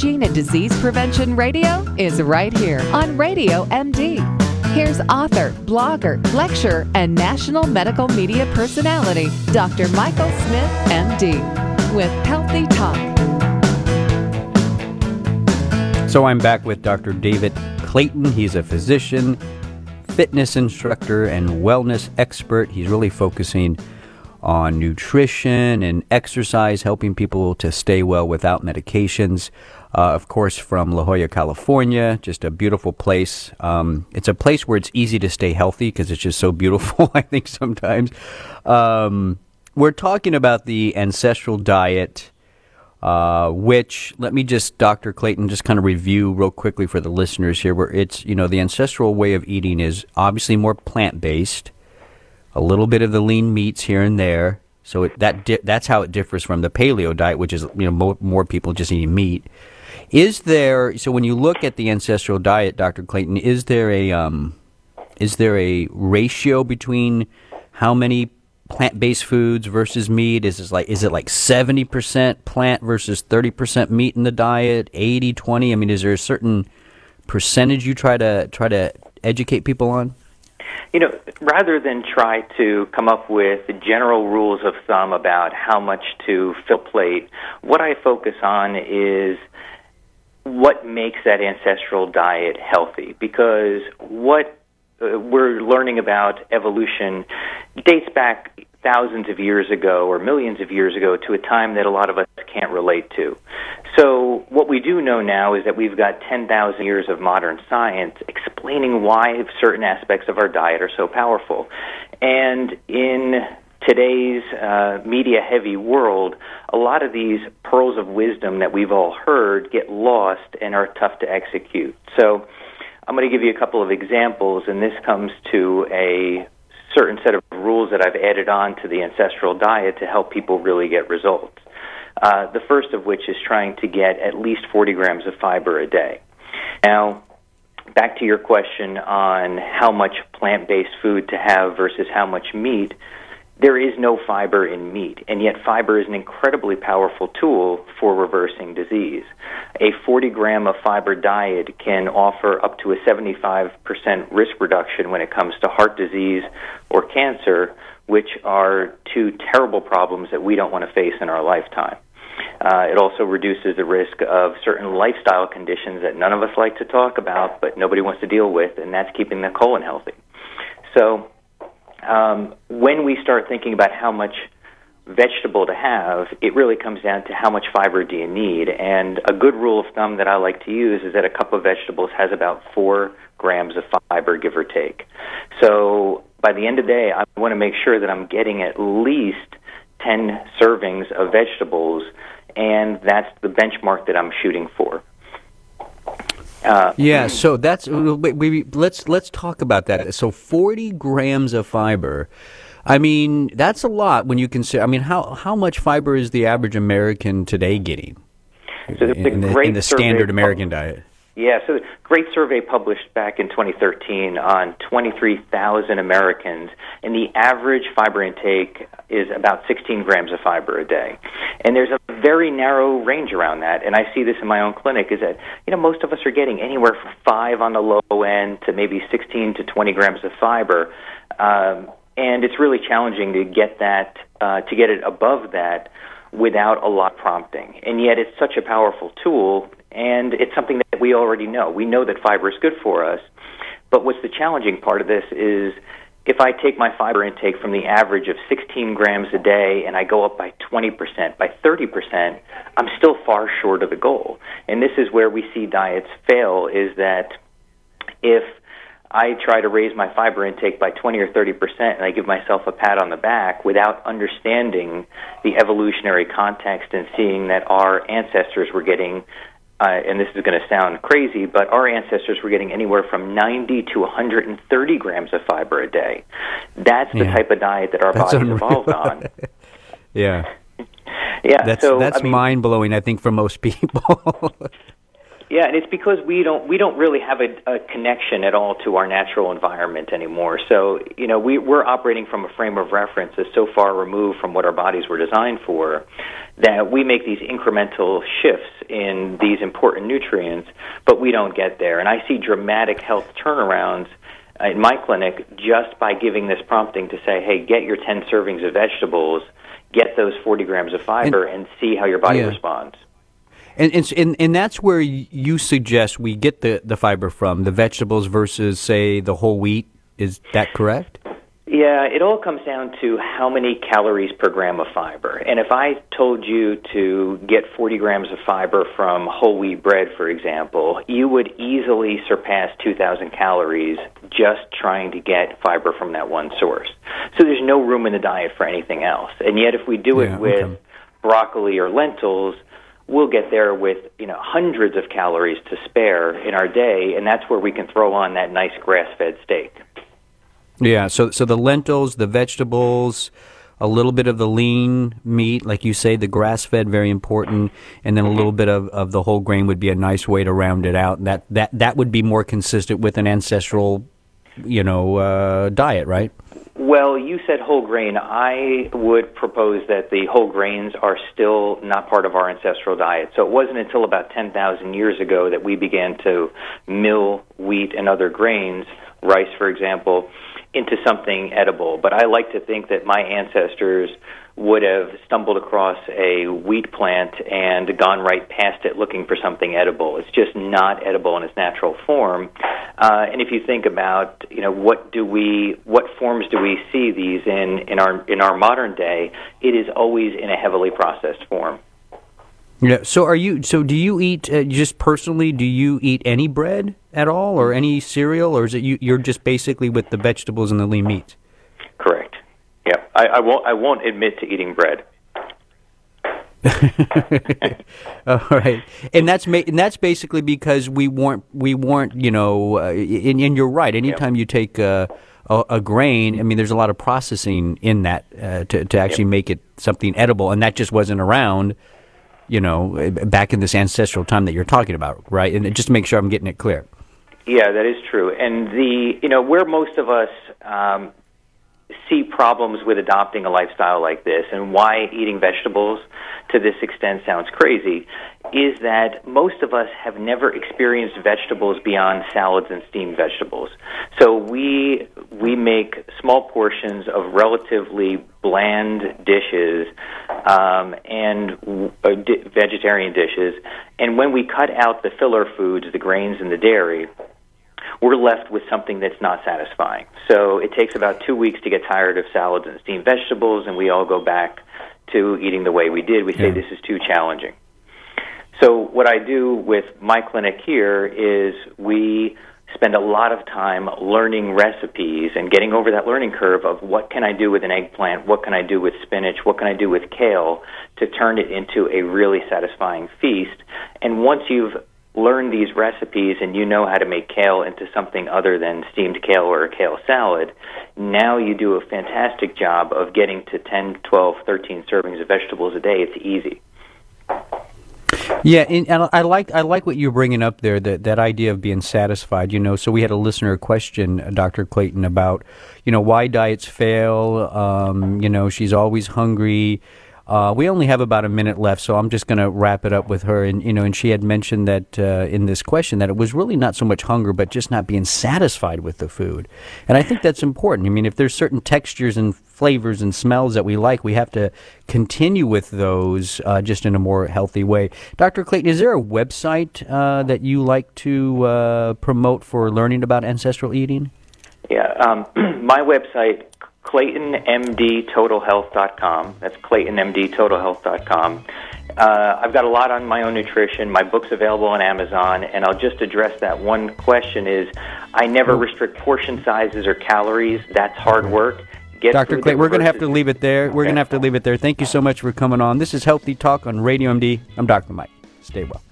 Aging and Disease Prevention Radio is right here on Radio MD. Here's author, blogger, lecturer, and national medical media personality, Dr. Michael Smith, MD, with Healthy Talk. So I'm back with Dr. David Clayton. He's a physician, fitness instructor, and wellness expert. He's really focusing on nutrition and exercise, helping people to stay well without medications. Of course, from La Jolla, California, just a beautiful place. It's a place where it's easy to stay healthy because it's just so beautiful, I think, sometimes. We're talking about the ancestral diet, which, let me just, Dr. Clayton, just kind of review real quickly for the listeners here, where it's, the ancestral way of eating is obviously more plant-based, a little bit of the lean meats here and there. So that's how it differs from the paleo diet, which is, more people just eating meat. So when you look at the ancestral diet, Dr. Clayton, is there a ratio between how many plant-based foods versus meat? Is it like 70% plant versus 30% meat in the diet, 80-20? I mean, is there a certain percentage you try to educate people on? Rather than try to come up with general rules of thumb about how much to fill plate, what I focus on is what makes that ancestral diet healthy. Because what we're learning about evolution dates back thousands of years ago or millions of years ago to a time that a lot of us can't relate to. So what we do know now is that we've got 10,000 years of modern science explaining why certain aspects of our diet are so powerful. And in today's media-heavy world, a lot of these pearls of wisdom that we've all heard get lost and are tough to execute. So I'm going to give you a couple of examples, and this comes to a certain set of rules that I've added on to the ancestral diet to help people really get results. The first of which is trying to get at least 40 grams of fiber a day. Now, back to your question on how much plant-based food to have versus how much meat, there is no fiber in meat, and yet fiber is an incredibly powerful tool for reversing disease. A 40-gram of fiber diet can offer up to a 75% risk reduction when it comes to heart disease or cancer, which are two terrible problems that we don't want to face in our lifetime. It also reduces the risk of certain lifestyle conditions that none of us like to talk about, but nobody wants to deal with, and that's keeping the colon healthy. So when we start thinking about how much vegetable to have, it really comes down to how much fiber do you need. And a good rule of thumb that I like to use is that a cup of vegetables has about 4 grams of fiber, give or take. So by the end of the day, I want to make sure that I'm getting at least 10 servings of vegetables, and that's the benchmark that I'm shooting for. So that's let's talk about that. So 40 grams of fiber. I mean, that's a lot when you consider. I mean, how much fiber is the average American today getting in the standard American diet? Yeah, so the great survey published back in 2013 on 23,000 Americans, and the average fiber intake is about 16 grams of fiber a day. And there's a very narrow range around that, and I see this in my own clinic, is that most of us are getting anywhere from 5 on the low end to maybe 16 to 20 grams of fiber, and it's really challenging to get that, to get it above that without a lot of prompting. And yet it's such a powerful tool, and it's something that we already know. We know that fiber is good for us, but what's the challenging part of this is if I take my fiber intake from the average of 16 grams a day and I go up by 20%, by 30%, I'm still far short of the goal. And this is where we see diets fail, is that if I try to raise my fiber intake by 20 or 30%, and I give myself a pat on the back without understanding the evolutionary context and seeing that our ancestors were getting, and this is going to sound crazy, but our ancestors were getting anywhere from 90 to 130 grams of fiber a day. That's the type of diet that our bodies evolved on. Yeah. Yeah. That's mind-blowing, I think, for most people. Yeah, and it's because we don't really have a connection at all to our natural environment anymore. So, we're operating from a frame of reference that's so far removed from what our bodies were designed for that we make these incremental shifts in these important nutrients, but we don't get there. And I see dramatic health turnarounds in my clinic just by giving this prompting to say, hey, get your 10 servings of vegetables, get those 40 grams of fiber, and see how your body responds. And that's where you suggest we get the fiber from, the vegetables versus, say, the whole wheat. Is that correct? Yeah, it all comes down to how many calories per gram of fiber. And if I told you to get 40 grams of fiber from whole wheat bread, for example, you would easily surpass 2,000 calories just trying to get fiber from that one source. So there's no room in the diet for anything else. And yet if we do it with broccoli or lentils, we'll get there with hundreds of calories to spare in our day, and that's where we can throw on that nice grass-fed steak. Yeah, so the lentils, the vegetables, a little bit of the lean meat, like you say, the grass-fed, very important, and then a little bit of the whole grain would be a nice way to round it out. That would be more consistent with an ancestral, diet, right? Well, you said whole grain. I would propose that the whole grains are still not part of our ancestral diet. So it wasn't until about 10,000 years ago that we began to mill wheat and other grains, rice, for example, into something edible. But I like to think that my ancestors would have stumbled across a wheat plant and gone right past it looking for something edible. It's just not edible in its natural form. And if you think about, what forms do we see these in our modern day? It is always in a heavily processed form. Yeah. So do you eat just personally? Do you eat any bread at all, or any cereal, or is it you're just basically with the vegetables and the lean meats? Correct. Yeah. I won't admit to eating bread. All right, and that's basically because we weren't, and you're right. Anytime you take a grain, I mean, there's a lot of processing in that to actually make it something edible, and that just wasn't around, back in this ancestral time that you're talking about, right? And just to make sure I'm getting it clear. Yeah, that is true. And where most of us see problems with adopting a lifestyle like this, and why eating vegetables to this extent sounds crazy, is that most of us have never experienced vegetables beyond salads and steamed vegetables. So we make small portions of relatively bland dishes and vegetarian dishes, and when we cut out the filler foods, the grains and the dairy, we're left with something that's not satisfying. So it takes about 2 weeks to get tired of salads and steamed vegetables, and we all go back to eating the way we did. We say this is too challenging. So what I do with my clinic here is we spend a lot of time learning recipes and getting over that learning curve of what can I do with an eggplant, what can I do with spinach, what can I do with kale to turn it into a really satisfying feast. And once you've learn these recipes and you know how to make kale into something other than steamed kale or a kale salad, now you do a fantastic job of getting to 10, 12, 13 servings of vegetables a day. It's easy. Yeah, and I like what you're bringing up there, that idea of being satisfied. So we had a listener question, Dr. Clayton, about why diets fail. She's always hungry. We only have about a minute left, so I'm just going to wrap it up with her. And she had mentioned that in this question that it was really not so much hunger, but just not being satisfied with the food. And I think that's important. I mean, if there's certain textures and flavors and smells that we like, we have to continue with those just in a more healthy way. Dr. Clayton, is there a website that you like to promote for learning about ancestral eating? Yeah, my website, ClaytonMDTotalHealth.com. That's ClaytonMDTotalHealth.com. I've got a lot on my own nutrition. My book's available on Amazon, and I'll just address that one question is I never restrict portion sizes or calories. That's hard work. Dr. Clayton, we're going to have to leave it there. We're going to have to leave it there. Thank you so much for coming on. This is Healthy Talk on Radio MD. I'm Dr. Mike. Stay well.